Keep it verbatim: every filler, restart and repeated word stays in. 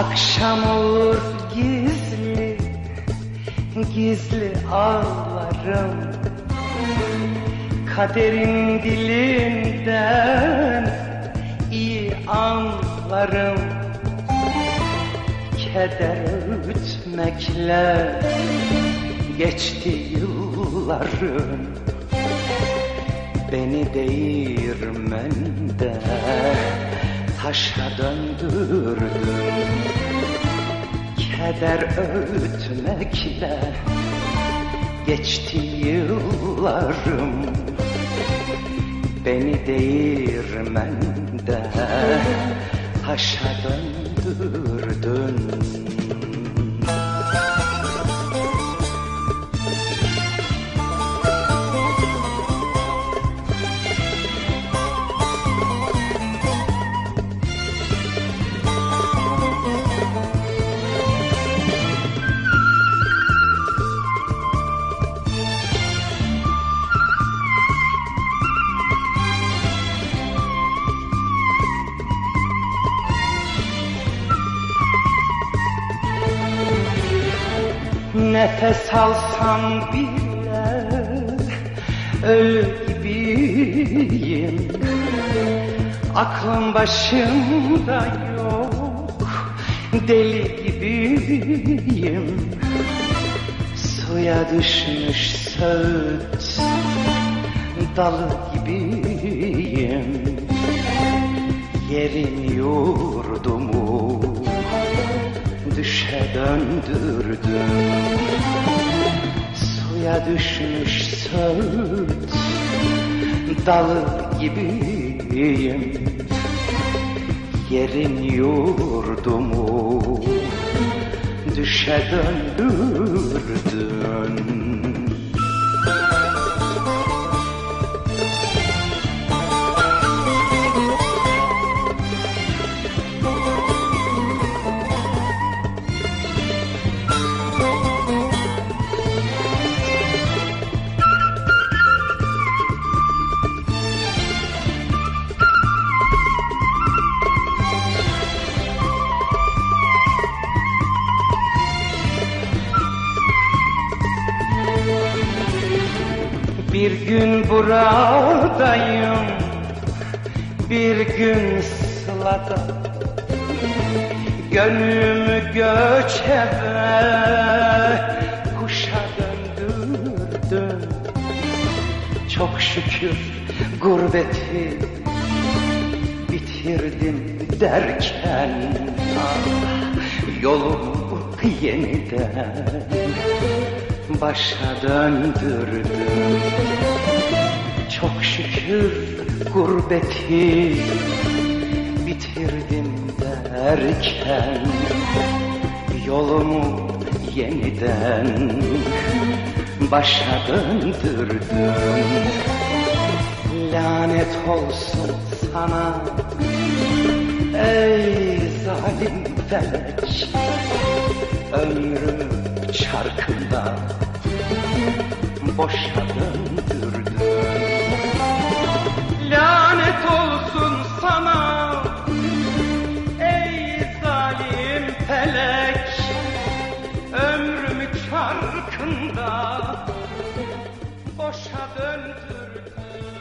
Akşam olur gizli, gizli ağlarım. Kaderin dilinden iyi anlarım. Keder öğütmekle geçti yıllarım. Beni değirmende taşa döndürdün. Keder öğütmekle geçti yıllarım. Beni değirmende taşa döndürdün. Nefes alsam bile ölü gibiyim. Aklım başımda yok, deli gibiyim. Suya düşmüş söğüt dalı gibiyim. Yerin yurdumu düşe döndürdüm. Suya düşmüş söğüt dalı gibiyim. Yerin yurdumu düşe döndürdün. Bir gün buradayım, bir gün Sıla'da. Gönlümü göçebe kuşa döndürdüm. Çok şükür gurbeti bitirdim derken ah, yolumu yeniden başa döndürdüm. Çok şükür gurbeti bitirdim derken yolumu yeniden başa döndürdüm. Lanet olsun sana ey zalim felek, ömrümü çarkında boşa döndürdün. Lanet olsun sana ey zalim felek, ömrümü çarkında boşa döndürdün.